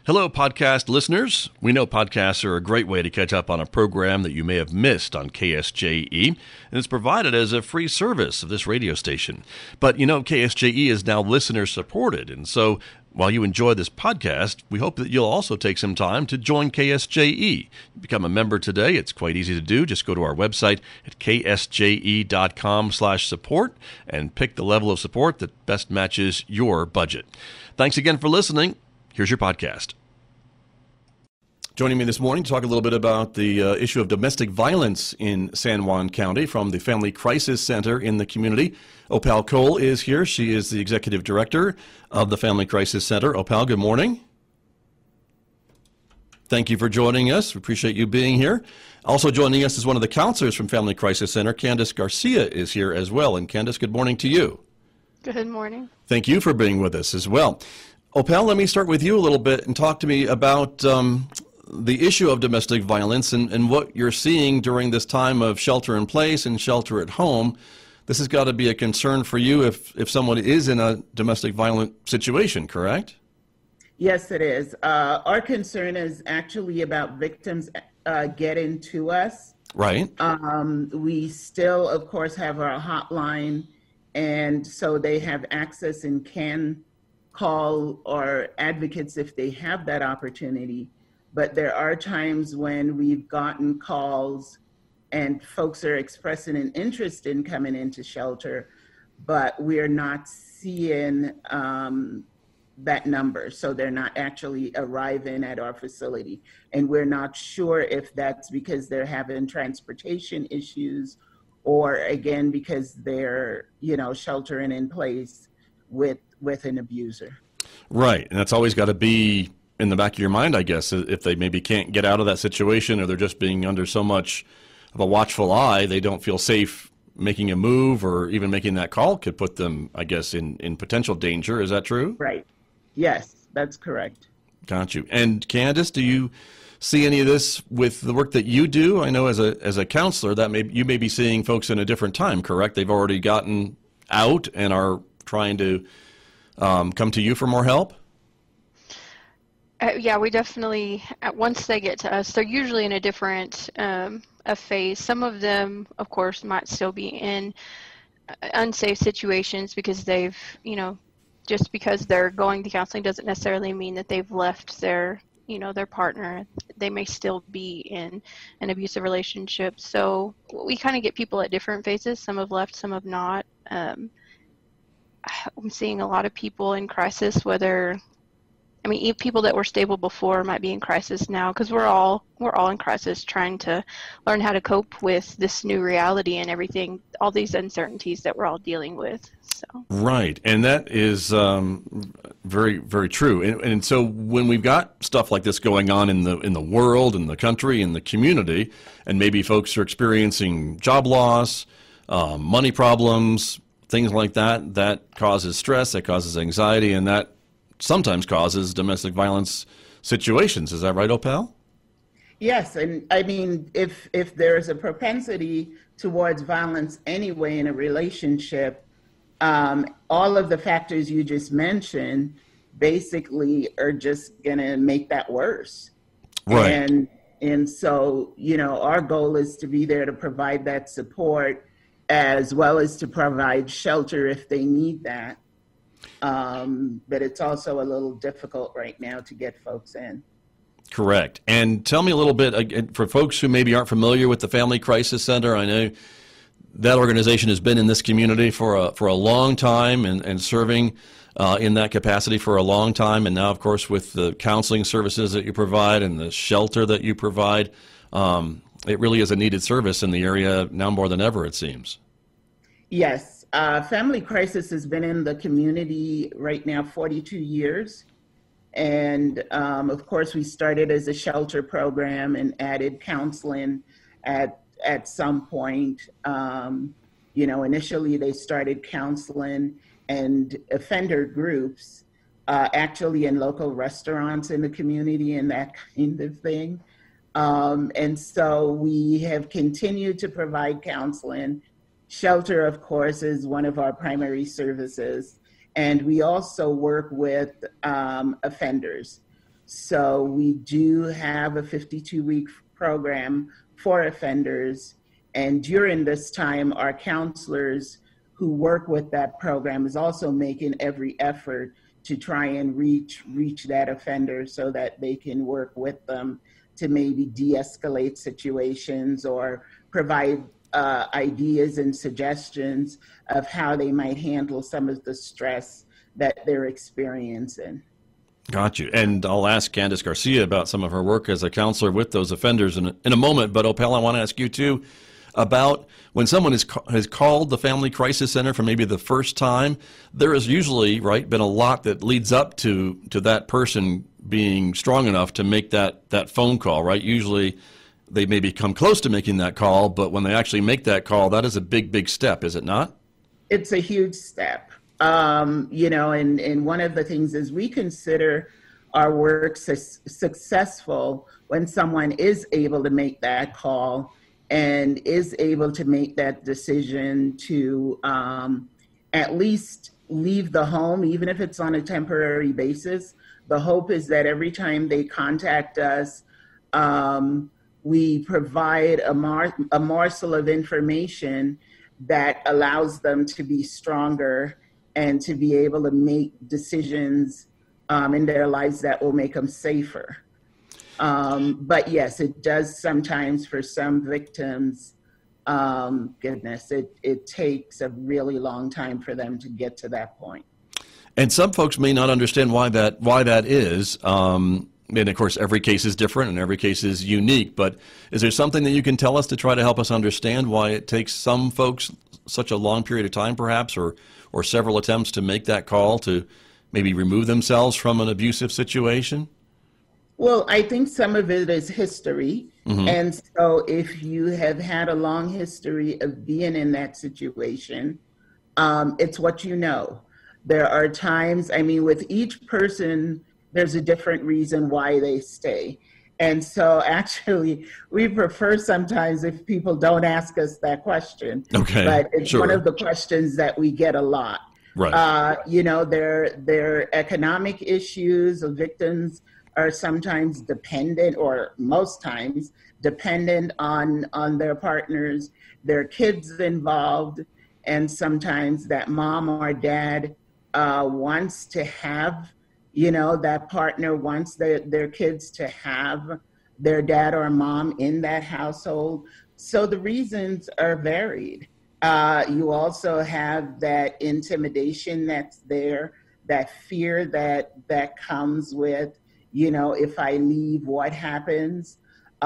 Hello, podcast listeners. We know podcasts are a great way to catch up on a program that you may have missed on KSJE, and it's provided as a free service of this radio station. But you know, KSJE is now listener supported, and so while you enjoy this podcast, we hope that you'll also take some time to join KSJE. Become a member today. It's quite easy to do. Just go to our website at ksje.com/support and pick the level of support that best matches your budget. Thanks again for listening. Here's your podcast. Joining me this morning to talk a little bit about the issue of domestic violence in San Juan County from the Family Crisis Center in the community. Opal Cole is here. She is the executive director of the Family Crisis Center. Opal, good morning. Thank you for joining us. We appreciate you being here. Also joining us is one of the counselors from Family Crisis Center. Candace Garcia is here as well. And Candace, good morning to you. Good morning. Thank you for being with us as well. Opal, let me start with you a little bit and talk to me about the issue of domestic violence and what you're seeing during this time of shelter in place and shelter at home. This has got to be a concern for you if someone is in a domestic violent situation, correct? Yes, it is. Our concern is actually about victims getting to us. Right. We still, of course, have our hotline, and so they have access and can call our advocates if they have that opportunity. But there are times when we've gotten calls and folks are expressing an interest in coming into shelter, but we're not seeing that number. So they're not actually arriving at our facility. And we're not sure if that's because they're having transportation issues or, again, because they're, sheltering in place with an abuser. Right. And that's always got to be in the back of your mind, I guess, if they maybe can't get out of that situation or they're just being under so much of a watchful eye, they don't feel safe making a move or even making that call could put them, I guess, in potential danger. Is that true? Right. Yes, that's correct. Got you. And Candace, do you see any of this with the work that you do? I know as a counselor that you may be seeing folks in a different time, correct? They've already gotten out and are trying to come to you for more help? Yeah, we definitely, once they get to us, they're usually in a different a phase. Some of them, of course, might still be in unsafe situations because they've, just because they're going to counseling doesn't necessarily mean that they've left their partner. They may still be in an abusive relationship. So we kind of get people at different phases. Some have left, some have not. I'm seeing a lot of people in crisis, people that were stable before might be in crisis now because we're all in crisis trying to learn how to cope with this new reality and everything, all these uncertainties that we're all dealing with. So. Right. And that is very, very true. And so when we've got stuff like this going on in the world, in the country, in the community, and maybe folks are experiencing job loss, money problems, things like that, that causes stress, that causes anxiety, and that sometimes causes domestic violence situations. Is that right, Opal? Yes, and if there is a propensity towards violence anyway in a relationship, all of the factors you just mentioned basically are just going to make that worse. Right. And so, our goal is to be there to provide that support as well as to provide shelter if they need that. But it's also a little difficult right now to get folks in. Correct. And tell me a little bit, for folks who maybe aren't familiar with the Family Crisis Center, I know that organization has been in this community for a long time and serving in that capacity for a long time. And now, of course, with the counseling services that you provide and the shelter that you provide, it really is a needed service in the area now more than ever, it seems. Yes. Family Crisis has been in the community right now 42 years. And of course, we started as a shelter program and added counseling at some point. Initially they started counseling and offender groups actually in local restaurants in the community and that kind of thing. And so we have continued to provide counseling. Shelter, of course, is one of our primary services. And we also work with offenders. So we do have a 52-week program for offenders. And during this time, our counselors who work with that program is also making every effort to try and reach that offender so that they can work with them to maybe de-escalate situations or provide ideas and suggestions of how they might handle some of the stress that they're experiencing. Got you. And I'll ask Candace Garcia about some of her work as a counselor with those offenders in a moment. But Opal, I want to ask you too about when someone has called the Family Crisis Center for maybe the first time. There is usually, right, been a lot that leads up to that person being strong enough to make that phone call, right? Usually they maybe come close to making that call, but when they actually make that call, that is a big, big step, is it not? It's a huge step. And one of the things is we consider our work successful when someone is able to make that call and is able to make that decision to at least leave the home, even if it's on a temporary basis. The hope is that every time they contact us, we provide a morsel of information that allows them to be stronger and to be able to make decisions in their lives that will make them safer. But yes, it does sometimes for some victims, it takes a really long time for them to get to that point. And some folks may not understand why that is. And of course, every case is different and every case is unique. But is there something that you can tell us to try to help us understand why it takes some folks such a long period of time, perhaps, or several attempts to make that call to maybe remove themselves from an abusive situation? Well, I think some of it is history. Mm-hmm. And so if you have had a long history of being in that situation, it's what you know. There are times, with each person, there's a different reason why they stay. And so actually, we prefer sometimes if people don't ask us that question. Okay, but it's sure. One of the questions that we get a lot. Right. Their economic issues of victims are sometimes dependent, or most times dependent on their partners, their kids involved, and sometimes that mom or dad wants to have, that partner wants their kids to have their dad or mom in that household. So the reasons are varied. You also have that intimidation that's there, that fear that comes with, if I leave, what happens?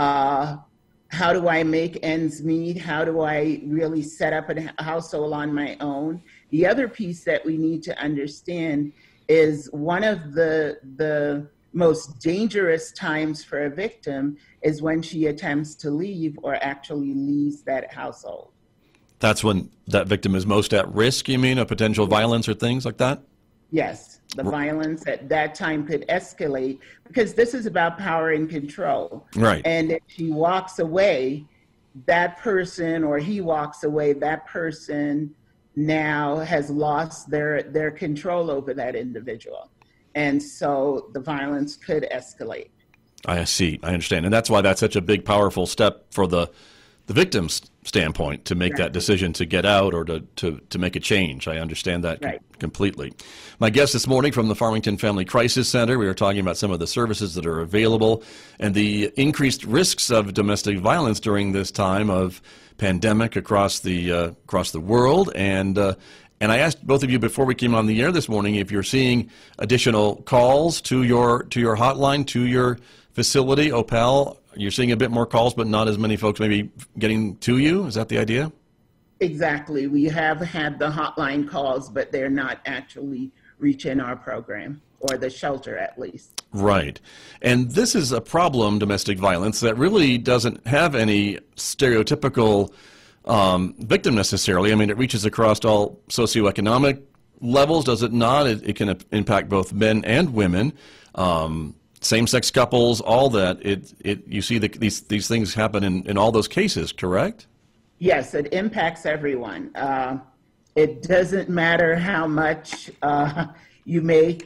How do I make ends meet? How do I really set up a household on my own? The other piece that we need to understand is one of the most dangerous times for a victim is when she attempts to leave or actually leaves that household. That's when that victim is most at risk, you mean, of potential violence or things like that? Yes, the violence at that time could escalate because this is about power and control. Right. And if she walks away, that person, or he walks away, that person now has lost their control over that individual. And so the violence could escalate. I see. I understand. And that's why that's such a big, powerful step for the victim's standpoint to make that decision to get out or to make a change. I understand that completely. My guest this morning from the Farmington Family Crisis Center, we were talking about some of the services that are available and the increased risks of domestic violence during this time of pandemic across the world. And I asked both of you before we came on the air this morning if you're seeing additional calls to your hotline, to your facility. Opal, you're seeing a bit more calls, but not as many folks maybe getting to you. Is that the idea? Exactly. We have had the hotline calls, but they're not actually reaching our program, or the shelter at least. Right. And this is a problem, domestic violence, that really doesn't have any stereotypical victim necessarily. I mean, it reaches across all socioeconomic levels, does it not? It can impact both men and women. Same-sex couples, all that. You see these things happen in all those cases, correct? Yes, it impacts everyone. It doesn't matter how much you make.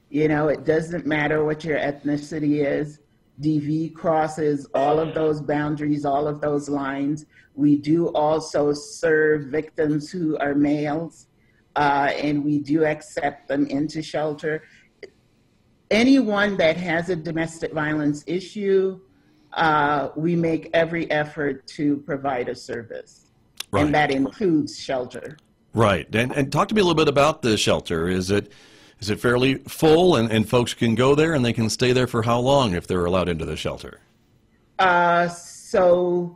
You know, it doesn't matter what your ethnicity is. DV crosses all of those boundaries, all of those lines. We do also serve victims who are males, and we do accept them into shelter. Anyone that has a domestic violence issue, we make every effort to provide a service. Right. And that includes shelter. Right. And talk to me a little bit about the shelter. Is it fairly full and folks can go there and they can stay there for how long if they're allowed into the shelter? So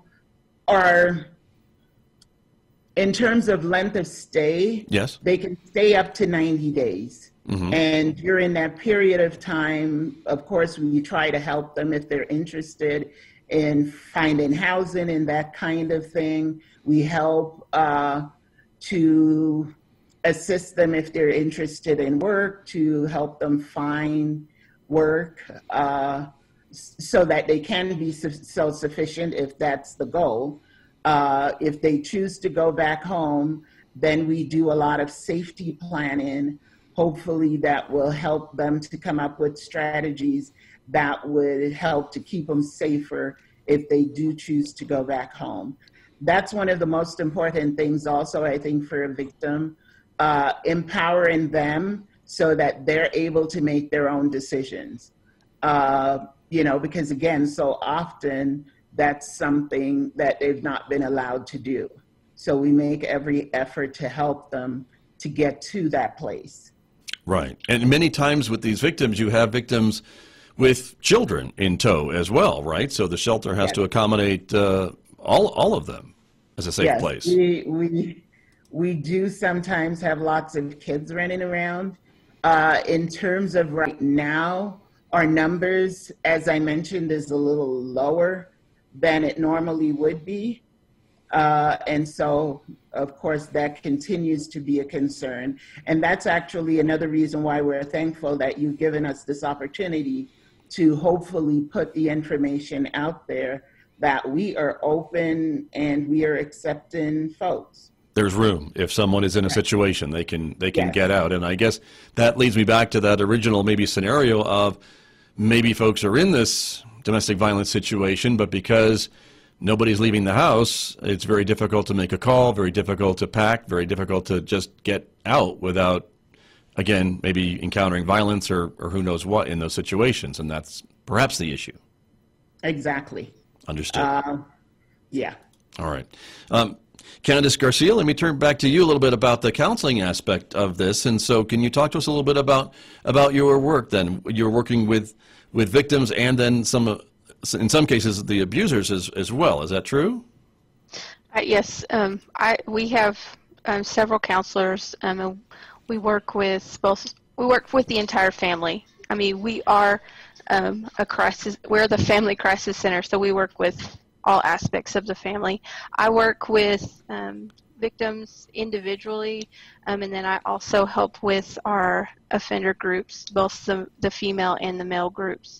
in terms of length of stay, yes, they can stay up to 90 days. Mm-hmm. And during that period of time, of course, we try to help them if they're interested in finding housing and that kind of thing. We help to assist them if they're interested in work, to help them find work so that they can be self-sufficient if that's the goal. If they choose to go back home, then we do a lot of safety planning. Hopefully that will help them to come up with strategies that would help to keep them safer if they do choose to go back home. That's one of the most important things also, I think, for a victim, empowering them so that they're able to make their own decisions. Because again, so often that's something that they've not been allowed to do. So we make every effort to help them to get to that place. Right. And many times with these victims, you have victims with children in tow as well, right? So the shelter has to accommodate all of them as a safe place. We do sometimes have lots of kids running around. In terms of right now, our numbers, as I mentioned, is a little lower than it normally would be. And so, of course, that continues to be a concern. And that's actually another reason why we're thankful that you've given us this opportunity to hopefully put the information out there that we are open and we are accepting folks. There's room. If someone is in a situation, they can get out. And I guess that leads me back to that original maybe scenario of maybe folks are in this domestic violence situation, but because nobody's leaving the house, it's very difficult to make a call, very difficult to pack, very difficult to just get out without, again, maybe encountering violence or who knows what in those situations. And that's perhaps the issue. Exactly. Understood. Yeah. All right. Candice Garcia, let me turn back to you a little bit about the counseling aspect of this. And so can you talk to us a little bit about your work then? You're working with victims and then in some cases, the abusers as well. Is that true? Yes. We have several counselors. And we work with the entire family. I mean, we are we're the Family Crisis Center, so we work with all aspects of the family. I work with victims individually, and then I also help with our offender groups, both the female and the male groups.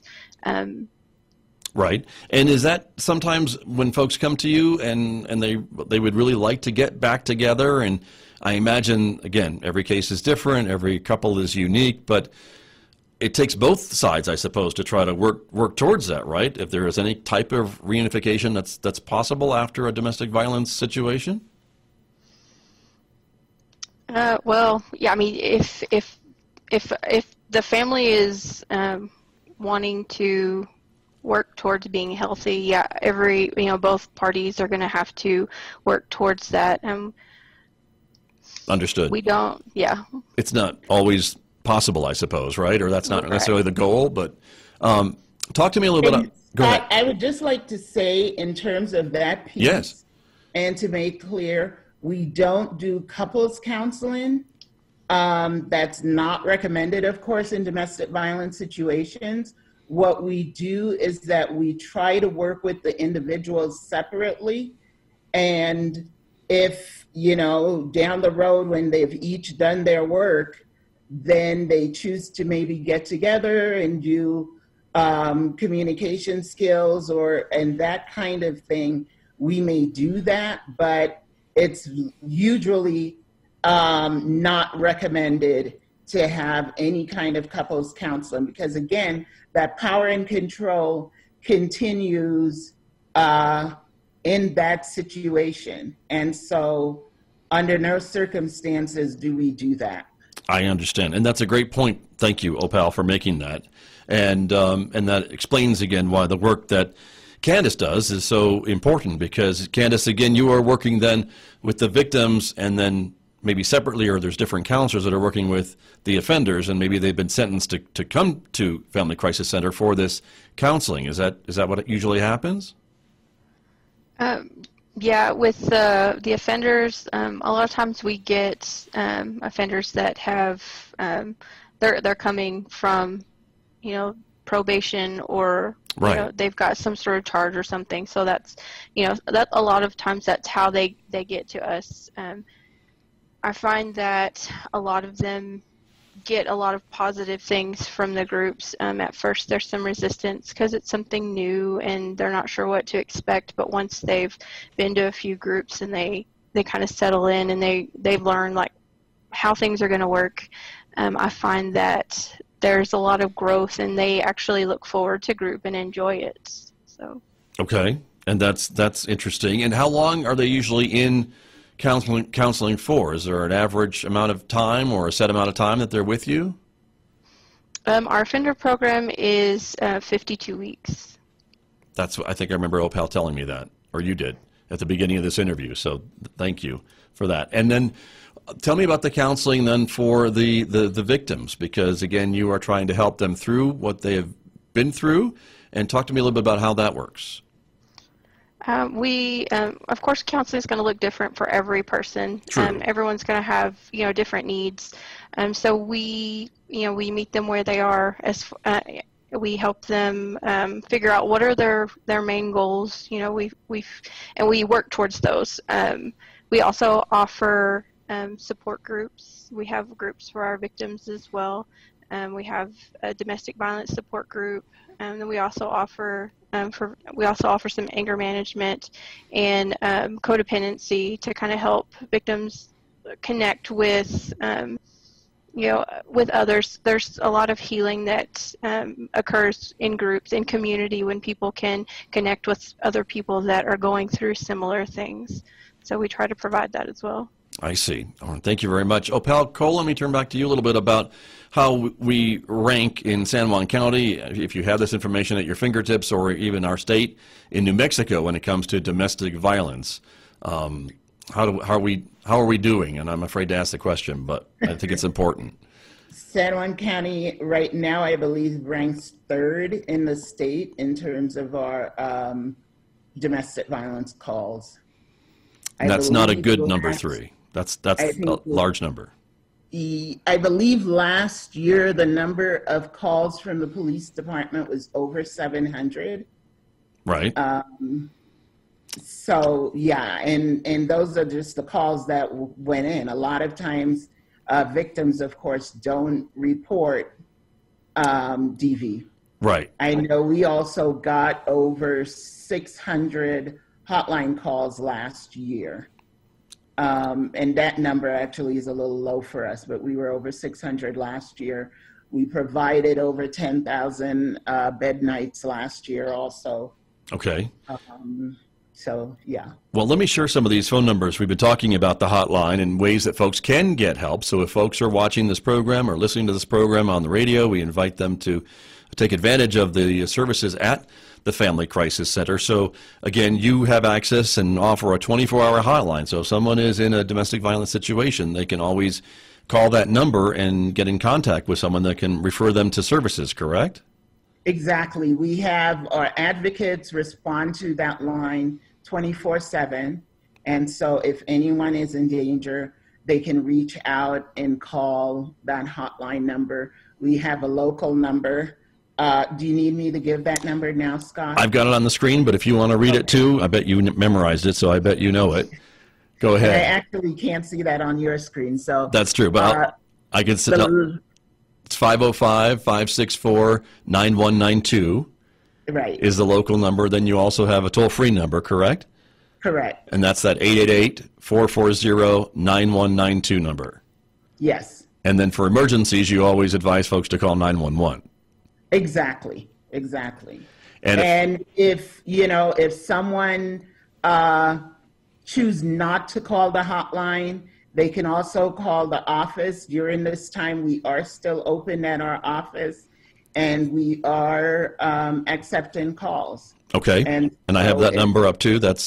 Right. And is that sometimes when folks come to you and they would really like to get back together? And I imagine, again, every case is different, every couple is unique, but it takes both sides, I suppose, to try to work towards that, right? If there is any type of reunification that's possible after a domestic violence situation? Well, yeah, I mean, if the family is wanting to work towards being healthy, yeah, both parties are going to have to work towards that. Understood. We don't, yeah. It's not always possible, I suppose, right? Or that's not necessarily the goal, but talk to me a little bit. Go ahead. I would just like to say in terms of that piece, yes, and to make clear, we don't do couples counseling. That's not recommended, of course, in domestic violence situations. What we do is that we try to work with the individuals separately. And if, down the road when they've each done their work, then they choose to maybe get together and do communication skills and that kind of thing, we may do that, but it's usually not recommended to have any kind of couples counseling, because again, that power and control continues in that situation. And so under no circumstances do we do that. I understand. And that's a great point. Thank you, Opal, for making that. And that explains again why the work that Candace does is so important, because Candace, again, you are working then with the victims, and then maybe separately, or there's different counselors that are working with the offenders, and maybe they've been sentenced to come to Family Crisis Center for this counseling. Is that what usually happens? Yeah, with the offenders, a lot of times we get offenders that have they're coming from, probation, or right. They've got some sort of charge or something. So that's that a lot of times that's how they get to us. I find that a lot of them get a lot of positive things from the groups. At first there's some resistance because it's something new and they're not sure what to expect, but once they've been to a few groups and they kind of settle in and they've learned like how things are going to work, I find that there's a lot of growth and they actually look forward to group and enjoy it. So okay, and that's interesting. And how long are they usually in counseling for? Is there an average amount of time or a set amount of time that they're with you? Our offender program is 52 weeks. That's I think I remember Opal telling me that, or you did at the beginning of this interview. So thank you for that. And then tell me about the counseling then for the victims, because again, you are trying to help them through what they have been through, and talk to me a little bit about how that works. Of course, counseling is going to look different for every person. Everyone's going to have, different needs. So we meet them where they are. We help them figure out what are their main goals. We work towards those. We also offer support groups. We have groups for our victims as well. We have a domestic violence support group. And then we also offer some anger management and codependency to kind of help victims connect with with others. There's a lot of healing that occurs in groups, in community, when people can connect with other people that are going through similar things. So we try to provide that as well. I see. Thank you very much. Opal Cole, let me turn back to you a little bit about how we rank in San Juan County, if you have this information at your fingertips, or even our state, in New Mexico when it comes to domestic violence. How are we doing? And I'm afraid to ask the question, but I think it's important. San Juan County right now, I believe, ranks 3rd in the state in terms of our domestic violence calls. And that's not a good number 3. That's a large number. I believe last year the number of calls from the police department was over 700. Right. So yeah, and those are just the calls that went in. A lot of times, victims, of course, don't report DV. Right. I know we also got over 600 hotline calls last year. And that number actually is a little low for us, but we were over 600 last year. We provided over 10,000 bed nights last year also. Okay. So, yeah. Well, let me share some of these phone numbers. We've been talking about the hotline and ways that folks can get help. So if folks are watching this program or listening to this program on the radio, we invite them to take advantage of the services at the Family Crisis Center. So again, you have access and offer a 24-hour hotline. So if someone is in a domestic violence situation, they can always call that number and get in contact with someone that can refer them to services, correct? Exactly. We have our advocates respond to that line 24/7. And so if anyone is in danger, they can reach out and call that hotline number. We have a local number. Do you need me to give that number now, Scott? I've got it on the screen, but if you want to read it too, I bet you memorized it, so I bet you know it. Go ahead. I actually can't see that on your screen, so. That's true, but I can sit down. It's 505-564-9192. Right. Is the local number. Then you also have a toll-free number, correct? Correct. And that's that 888-440-9192 number. Yes. And then for emergencies, you always advise folks to call 911. Exactly, exactly. And if someone choose not to call the hotline, they can also call the office. During this time, we are still open at our office, and we are accepting calls. Okay. And I have that number up too. That's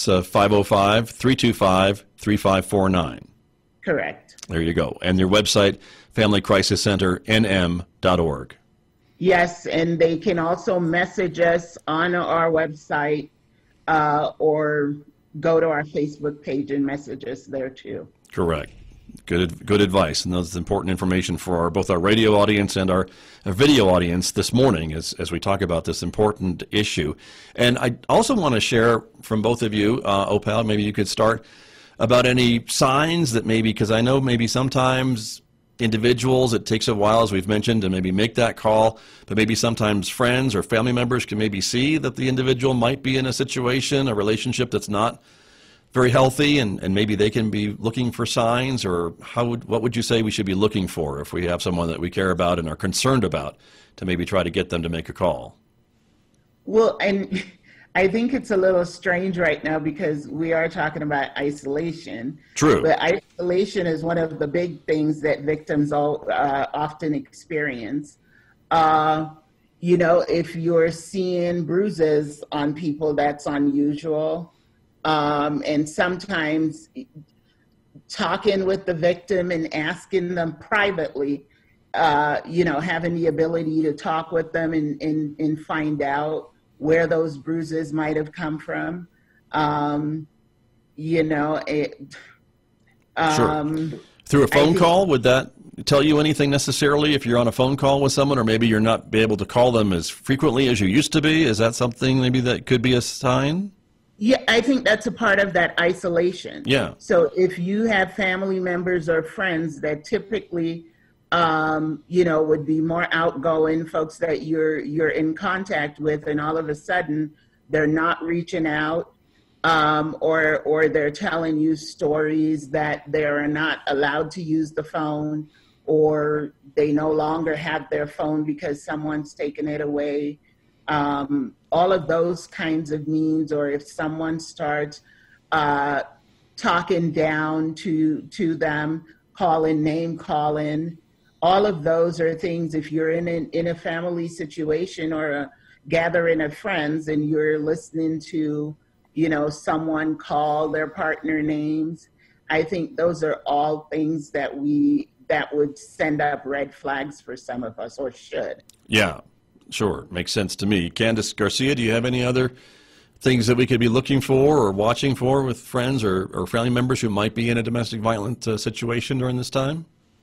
505-325-3549. Correct. There you go. And your website, FamilyCrisisCenterNM.org. Yes, and they can also message us on our website or go to our Facebook page and message us there too. Correct. Good advice, and that's important information for both our radio audience and our video audience this morning as we talk about this important issue. And I also want to share from both of you, Opal, maybe you could start, about any signs that maybe, because I know maybe sometimes individuals, it takes a while, as we've mentioned, to maybe make that call, but maybe sometimes friends or family members can maybe see that the individual might be in a situation, a relationship that's not very healthy, and maybe they can be looking for signs, or what would you say we should be looking for if we have someone that we care about and are concerned about, to maybe try to get them to make a call? Well, and I think it's a little strange right now because we are talking about isolation. True. But isolation is one of the big things that victims often experience. If you're seeing bruises on people, that's unusual. And sometimes talking with the victim and asking them privately, having the ability to talk with them and find out where those bruises might have come from. Sure. Through a phone call, would that tell you anything necessarily if you're on a phone call with someone, or maybe you're not able to call them as frequently as you used to be? Is that something maybe that could be a sign? Yeah, I think that's a part of that isolation. Yeah. So if you have family members or friends that typically, would be more outgoing, folks that you're in contact with, and all of a sudden they're not reaching out, or they're telling you stories that they're not allowed to use the phone, or they no longer have their phone because someone's taken it away. All of those kinds of means, or if someone starts talking down to them, name calling, all of those are things. If you're in a family situation or a gathering of friends and you're listening to, someone call their partner names, I think those are all things that would send up red flags for some of us, or should. Yeah. Sure. Makes sense to me. Candace Garcia, do you have any other things that we could be looking for or watching for with friends or family members who might be in a domestic violence situation during this time?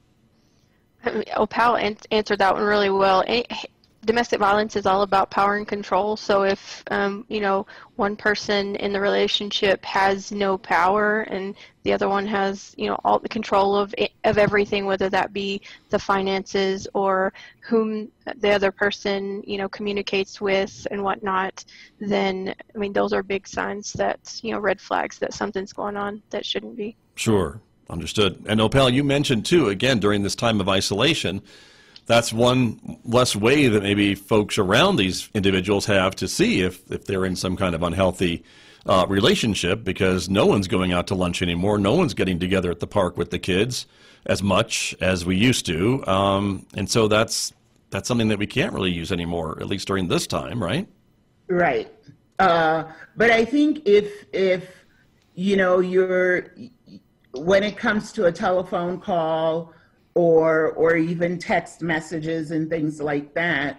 Opal answered that one really well. Domestic violence is all about power and control. So if, one person in the relationship has no power and the other one has, all the control of everything, whether that be the finances or whom the other person, communicates with and whatnot, then, those are big signs that, red flags that something's going on that shouldn't be. Sure. Understood. And Opal, you mentioned too, again, during this time of isolation, that's one less way that maybe folks around these individuals have to see if they're in some kind of unhealthy relationship, because no one's going out to lunch anymore. No one's getting together at the park with the kids as much as we used to. And so that's something that we can't really use anymore, at least during this time, right? Right. But I think if when it comes to a telephone call, or even text messages and things like that,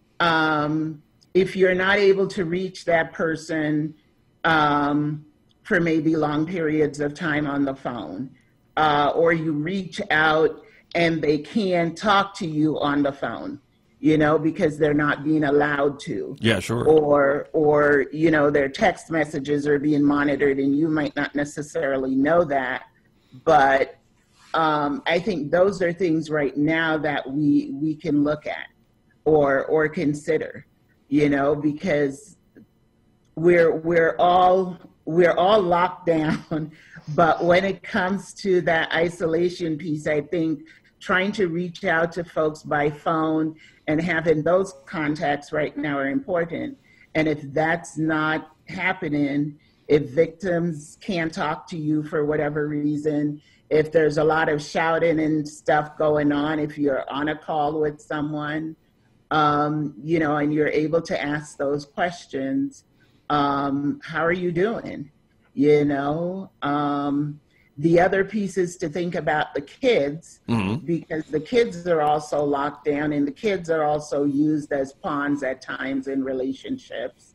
if you're not able to reach that person for maybe long periods of time on the phone, or you reach out and they can't talk to you on the phone, because they're not being allowed to. Yeah, sure. Or their text messages are being monitored and you might not necessarily know that, but I think those are things right now that we can look at or consider, because we're all locked down. But when it comes to that isolation piece, I think trying to reach out to folks by phone and having those contacts right now are important. And if that's not happening, if victims can't talk to you for whatever reason, if there's a lot of shouting and stuff going on, if you're on a call with someone, you know, and you're able to ask those questions, how are you doing? You know, the other piece is to think about the kids, because the kids are also locked down and the kids are also used as pawns at times in relationships.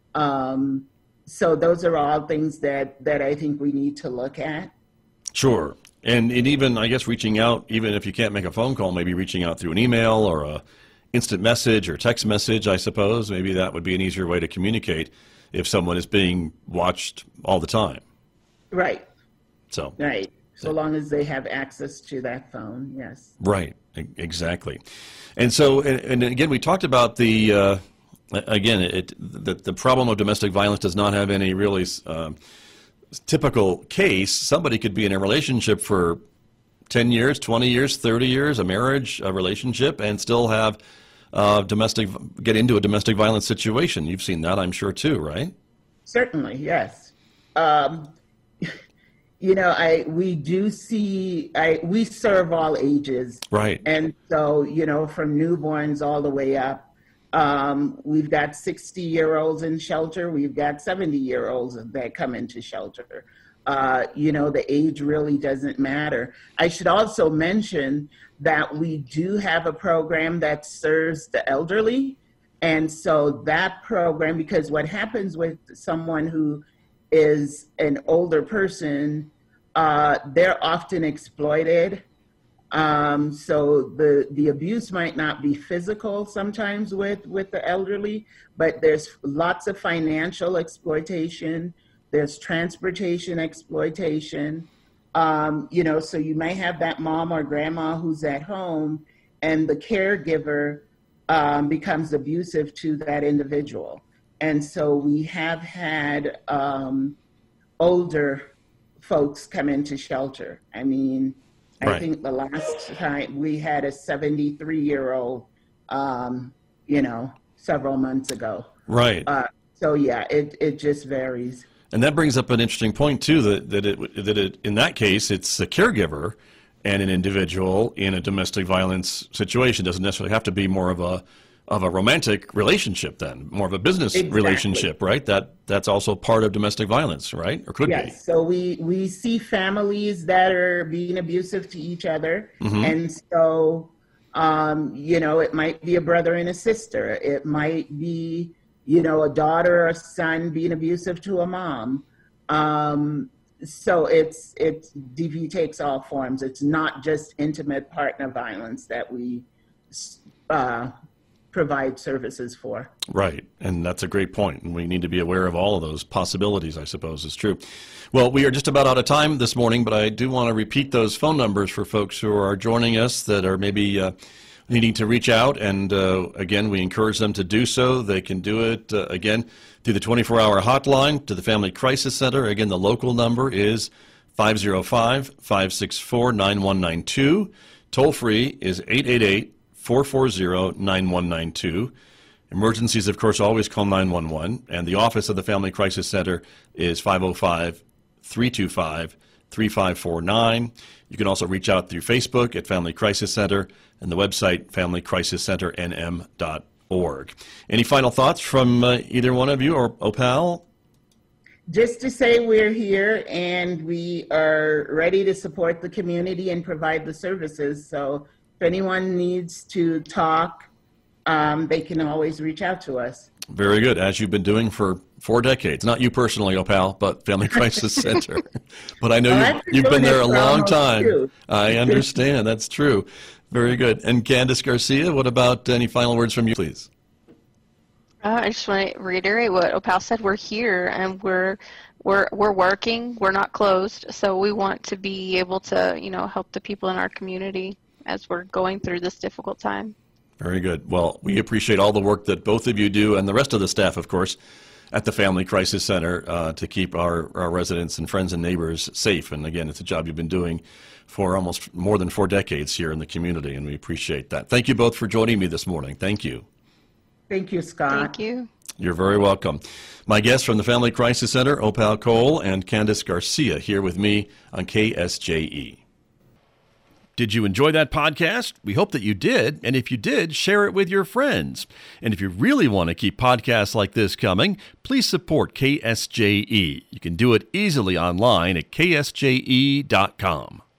So those are all things that I think we need to look at. Sure. And even, I guess, reaching out, even if you can't make a phone call, maybe reaching out through an email or a instant message or text message, I suppose. Maybe that would be an easier way to communicate if someone is being watched all the time. Right. So. Right. So long as they have access to that phone, yes. Right. Exactly. And so, and again, we talked about the, the problem of domestic violence does not have any really typical case. Somebody could be in a relationship for 10 years, 20 years, 30 years, a marriage, a relationship, and still have get into a domestic violence situation. You've seen that, I'm sure, too, right? Certainly, yes. You know, we do see, we serve all ages. Right. And so, you know, from newborns all the way up. We've got 60-year-olds in shelter. We've got 70-year-olds that come into shelter. You know, the age really doesn't matter. I should also mention that we do have a program that serves the elderly. And so that program, because what happens with someone who is an older person, they're often exploited. So the abuse might not be physical sometimes with the elderly, but there's lots of financial exploitation. There's transportation exploitation. You know, so you might have that mom or grandma who's at home and the caregiver becomes abusive to that individual. And so we have had older folks come into shelter. I mean, I think the last time we had a 73-year-old, you know, several months ago. Right. So yeah, it just varies. And that brings up an interesting point too. That in that case, it's a caregiver and an individual in a domestic violence situation. Doesn't necessarily have to be more of a romantic relationship. Then more of a business relationship, right? That's also part of domestic violence, right? Or could be. Yes. So we see families that are being abusive to each other, and so you know, it might be a brother and a sister. It might be, you know, a daughter or a son being abusive to a mom. So it's DV takes all forms. It's not just intimate partner violence that we provide services for. Right, and that's a great point, and we need to be aware of all of those possibilities, I suppose, is true. Well, we are just about out of time this morning, but I do want to repeat those phone numbers for folks who are joining us that are maybe needing to reach out, and again, we encourage them to do so. They can do it, again, through the 24-hour hotline to the Family Crisis Center. Again, the local number is 505-564-9192. Toll-free is 888-440-9192. Emergencies, of course, always call 911. And the office of the Family Crisis Center is 505-325-3549. You can also reach out through Facebook at Family Crisis Center and the website familycrisiscenternm.org. Any final thoughts from either one of you or Opal? Just to say we're here and we are ready to support the community and provide the services. So if anyone needs to talk, they can always reach out to us. Very good, as you've been doing for 4 decades. Not you personally, Opal, but Family Crisis Center. But I know you've been there a long time. 2. I understand, that's true. Very good. And Candace Garcia, what about any final words from you, please? I just want to reiterate what Opal said. We're here and we're working. We're not closed, so we want to be able to, you know, help the people in our community as we're going through this difficult time. Very good. Well, we appreciate all the work that both of you do and the rest of the staff, of course, at the Family Crisis Center to keep our residents and friends and neighbors safe. And again, it's a job you've been doing for almost more than 4 decades here in the community, and we appreciate that. Thank you both for joining me this morning. Thank you. Thank you, Scott. Thank you. You're very welcome. My guests from the Family Crisis Center, Opal Cole and Candice Garcia, here with me on KSJE. Did you enjoy that podcast? We hope that you did. And if you did, share it with your friends. And if you really want to keep podcasts like this coming, please support KSJE. You can do it easily online at ksje.com.